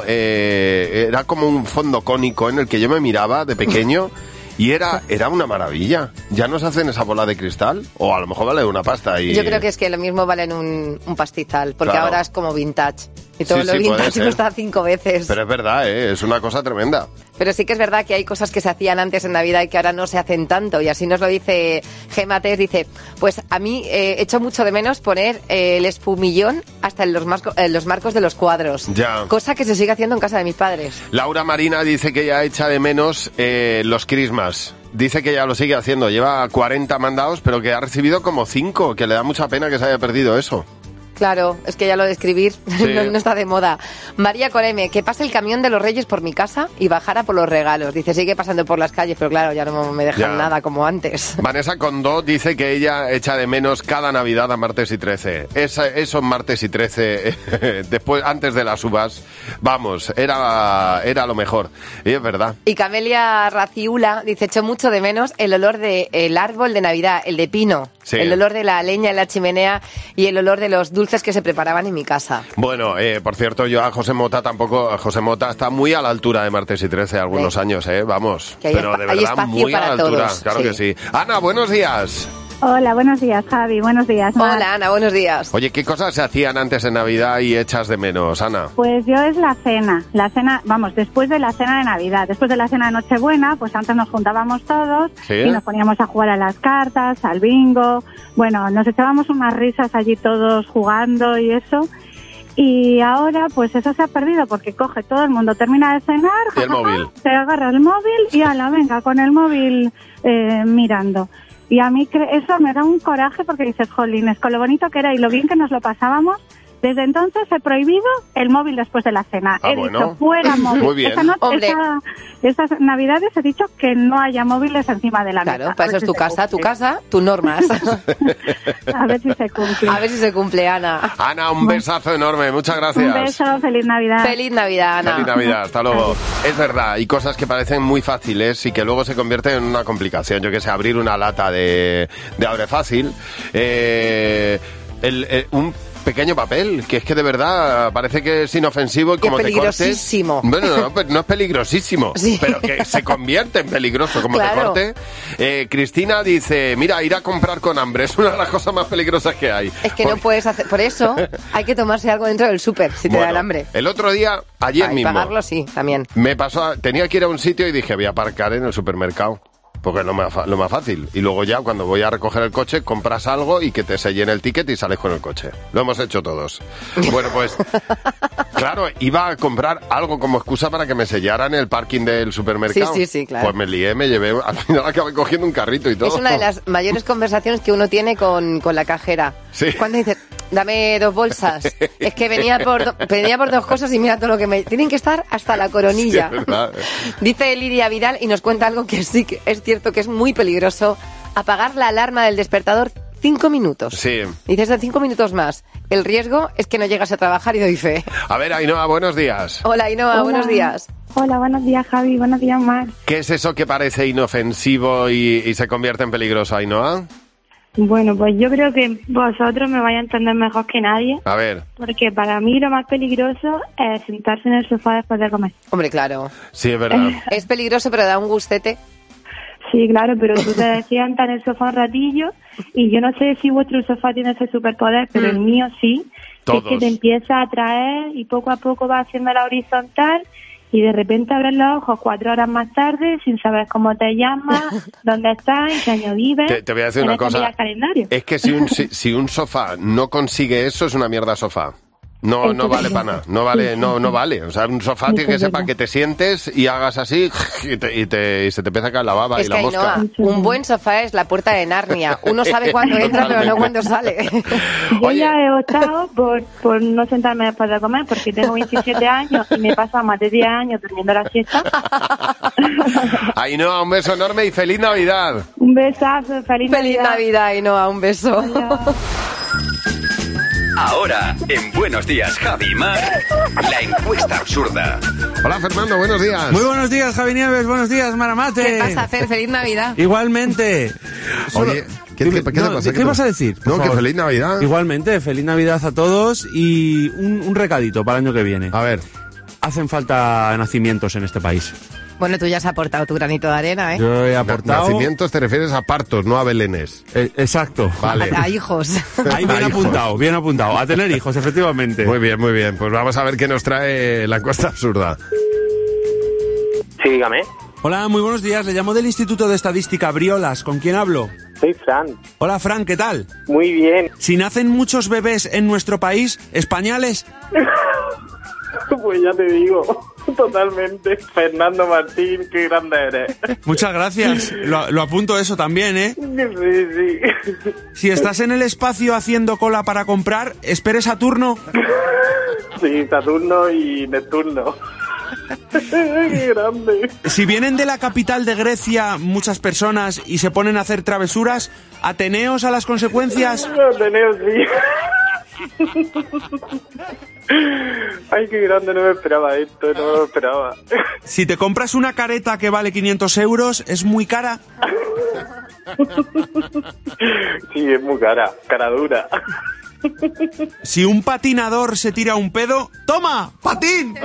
era como un fondo cónico en el que yo me miraba de pequeño. Y era una maravilla. ¿Ya no se hacen esa bola de cristal? O a lo mejor vale una pasta y... Yo creo que es que lo mismo vale en un pastizal, porque Claro. ahora es como vintage. Y todo Sí, lo sí, puede vintage ser. cuesta 5 veces. Pero es verdad, es una cosa tremenda. Pero sí que es verdad que hay cosas que se hacían antes en Navidad y que ahora no se hacen tanto. Y así nos lo dice Gemma Tess, dice, pues a mí echo mucho de menos poner el espumillón hasta en los marcos de los cuadros. Ya. Cosa que se sigue haciendo en casa de mis padres. Laura Marina dice que ya echa de menos los Christmas. Dice que ya lo sigue haciendo. Lleva 40 mandados, pero que ha recibido como 5, que le da mucha pena que se haya perdido eso. Claro, es que ya lo de escribir Sí. no está de moda. María Coreme, que pase el camión de los Reyes por mi casa y bajara por los regalos. Dice, sigue pasando por las calles, pero claro, ya no me dejan Ya. nada como antes. Vanessa Condó dice que ella echa de menos cada Navidad a martes y 13. Esos martes y 13, después, antes de las uvas, vamos, era lo mejor. Y es verdad. Y Camelia Raciula dice, echo mucho de menos el olor del árbol de Navidad, el de pino. Sí. El olor de la leña en la chimenea y el olor de los dulces que se preparaban en mi casa. Bueno, por cierto, yo a José Mota tampoco... José Mota está muy a la altura de martes y 13 algunos años, vamos. Que hay pero de hay verdad espacio muy a la para altura, todos, claro sí. que sí. Ana, buenos días. Hola, buenos días, Javi. Buenos días, Mar. Hola, Ana, buenos días. Oye, ¿qué cosas se hacían antes de Navidad y echas de menos, Ana? Pues yo es la cena, vamos, después de la cena de Navidad, después de la cena de Nochebuena, pues antes nos juntábamos todos ¿Sí? y nos poníamos a jugar a las cartas, al bingo, bueno, nos echábamos unas risas allí todos jugando y eso. Y ahora, pues eso se ha perdido porque coge todo el mundo, termina de cenar, Y el móvil. se agarra el móvil y ala, venga, con el móvil mirando. Y a mí eso me da un coraje porque dices, jolines, con lo bonito que era y lo bien que nos lo pasábamos. Desde entonces he prohibido el móvil después de la cena. Ah, He bueno. dicho, fuera móvil. Muy bien. Hombre. Estas Navidades he dicho que no haya móviles encima de la mesa. Claro, para eso A es ver tu si casa, se tu cumple. casa, tus normas. A ver si se cumple. A ver si se cumple, Ana. Ana, un besazo enorme, muchas gracias. Un beso, feliz Navidad. Feliz Navidad, Ana. Feliz Navidad, hasta luego. Es verdad, hay cosas que parecen muy fáciles y que luego se convierten en una complicación. Yo que sé, abrir una lata de Abre Fácil, un pequeño papel, que es que de verdad parece que es inofensivo y como te cortes... peligrosísimo. Bueno, no es peligrosísimo, Sí. pero que se convierte en peligroso como te Claro. corte. Cristina dice, mira, ir a comprar con hambre es una de las cosas más peligrosas que hay. Es que no puedes hacer... Por eso hay que tomarse algo dentro del súper, si te da el hambre. El otro día, ayer Y mismo... pagarlo sí, también. Me pasó, tenía que ir a un sitio y dije, voy a aparcar en el supermercado. Porque es lo más fácil. Y luego ya, cuando voy a recoger el coche, compras algo y que te sellen el ticket y sales con el coche. Lo hemos hecho todos. Bueno, pues, claro, iba a comprar algo como excusa para que me sellaran el parking del supermercado. Sí, claro. Pues me lié, me llevé, al final acabé cogiendo un carrito y todo. Es una de las mayores conversaciones que uno tiene con la cajera. Sí. Cuando dices, dame 2 bolsas. Es que venía por 2 cosas y mira todo lo que me... Tienen que estar hasta la coronilla. Sí, es verdad. Dice Lidia Vidal y nos cuenta algo que sí que es cierto que es muy peligroso. Apagar la alarma del despertador 5 minutos. Sí. Dices, de 5 minutos más. El riesgo es que no llegas a trabajar y doy fe. A ver, Ainhoa, buenos días. Hola, Ainhoa, Hola. buenos días. Hola, buenos días, Javi. Buenos días, Mar. ¿Qué es eso que parece inofensivo y se convierte en peligroso, Ainhoa? Bueno, pues yo creo que vosotros me vais a entender mejor que nadie, A ver. porque para mí lo más peligroso es sentarse en el sofá después de comer. Hombre, claro. Sí, es verdad. Es peligroso, pero da un gustete. Sí, claro, pero tú te sientas en el sofá un ratillo y yo no sé si vuestro sofá tiene ese superpoder, pero el mío sí. Todos. Es que te empieza a atraer y poco a poco va haciendo la horizontal y de repente abres los ojos 4 horas más tarde sin saber cómo te llamas, dónde estás, en qué año vives. Te voy a decir una tienes que cosa. mirar calendario. Es que si un sofá no consigue eso, es una mierda sofá. No vale para nada, no vale. O sea, un sofá tiene que ser para que te sientes y hagas así y se te empieza a caer la baba Es y que la mosca. un buen sofá es la puerta de Narnia. Uno sabe cuándo entra, pero no cuándo sale. Yo ya he optado por no sentarme después de comer porque tengo 27 años y me pasa más de 10 años durmiendo la siesta. Ainhoa, un beso enorme y feliz Navidad. Un besazo, feliz Navidad, Ainhoa, un beso. Ahora, en Buenos Días, Javi y Mar, la encuesta absurda. Hola, Fernando, buenos días. Muy buenos días, Javi Nieves, buenos días, Maramate. ¿Qué pasa, Fer? ¡Feliz Navidad! Igualmente. Oye, ¿qué te pasa? ¿Qué vas a decir? No, que feliz Navidad. Igualmente, feliz Navidad a todos y un recadito para el año que viene. A ver. Hacen falta nacimientos en este país. Bueno, tú ya has aportado tu granito de arena, ¿eh? Yo he aportado... Nacimientos te refieres a partos, no a belenes. Exacto. Vale. A hijos. Ahí bien apuntado, bien apuntado. A tener hijos, efectivamente. Muy bien, muy bien. Pues vamos a ver qué nos trae la encuesta absurda. Sí, dígame. Hola, muy buenos días. Le llamo del Instituto de Estadística Briolas. ¿Con quién hablo? Soy Fran. Hola, Fran, ¿qué tal? Muy bien. Si nacen muchos bebés en nuestro país, ¿españoles? Pues ya te digo, totalmente. Fernando Martín, qué grande eres. Muchas gracias. Lo apunto eso también, ¿eh? Sí. Si estás en el espacio haciendo cola para comprar, ¿esperes a turno? Sí, Saturno y Neptuno. Qué grande. Si vienen de la capital de Grecia muchas personas y se ponen a hacer travesuras, ¿ateneos a las consecuencias? Ateneos, sí. Ay, qué grande, no me esperaba esto, no me lo esperaba. Si te compras una careta que vale 500 euros, ¿es muy cara? Sí, es muy cara dura. Si un patinador se tira un pedo, ¡toma! ¡Patín!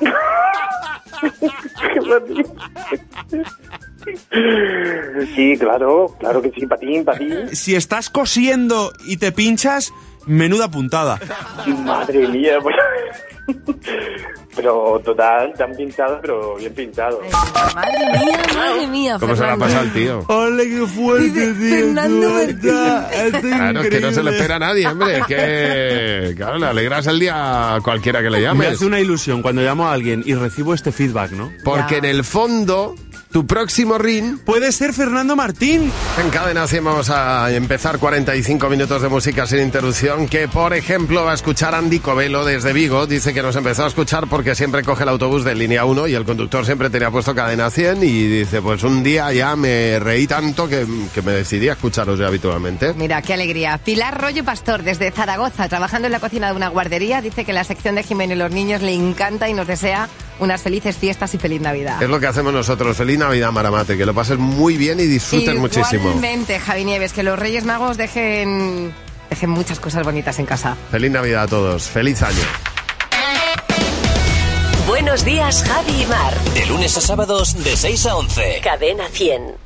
Sí, claro que sí, patín. Si estás cosiendo y te pinchas, menuda puntada. Madre mía, pues... Pero total, tan pinchado, pero bien pinchado. Madre mía, ¿Cómo se la pasa al tío? ¡Ole, qué fuerte, tío! Fernando Martín. Claro, es que no se le espera a nadie, hombre. Es que, claro, le alegras el día a cualquiera que le llames. Me hace una ilusión cuando llamo a alguien y recibo este feedback, ¿no? Porque en el fondo... Tu próximo ring puede ser Fernando Martín. En Cadena 100 vamos a empezar 45 minutos de música sin interrupción, que por ejemplo va a escuchar Andy Covelo desde Vigo. Dice que nos empezó a escuchar porque siempre coge el autobús de línea 1 y el conductor siempre tenía puesto Cadena 100 y dice, pues un día ya me reí tanto que me decidí a escucharos ya habitualmente. Mira, qué alegría. Pilar Rollo Pastor desde Zaragoza, trabajando en la cocina de una guardería, dice que la sección de Jimeno y los niños le encanta y nos desea unas felices fiestas y feliz Navidad. Es lo que hacemos nosotros. Feliz Navidad, Maramate, que lo pases muy bien y disfrutes muchísimo. Igualmente, Javi Nieves, que los Reyes Magos dejen muchas cosas bonitas en casa. Feliz Navidad a todos. Feliz año. Buenos días, Javi y Mar. De lunes a sábados de 6 a 11. Cadena 100.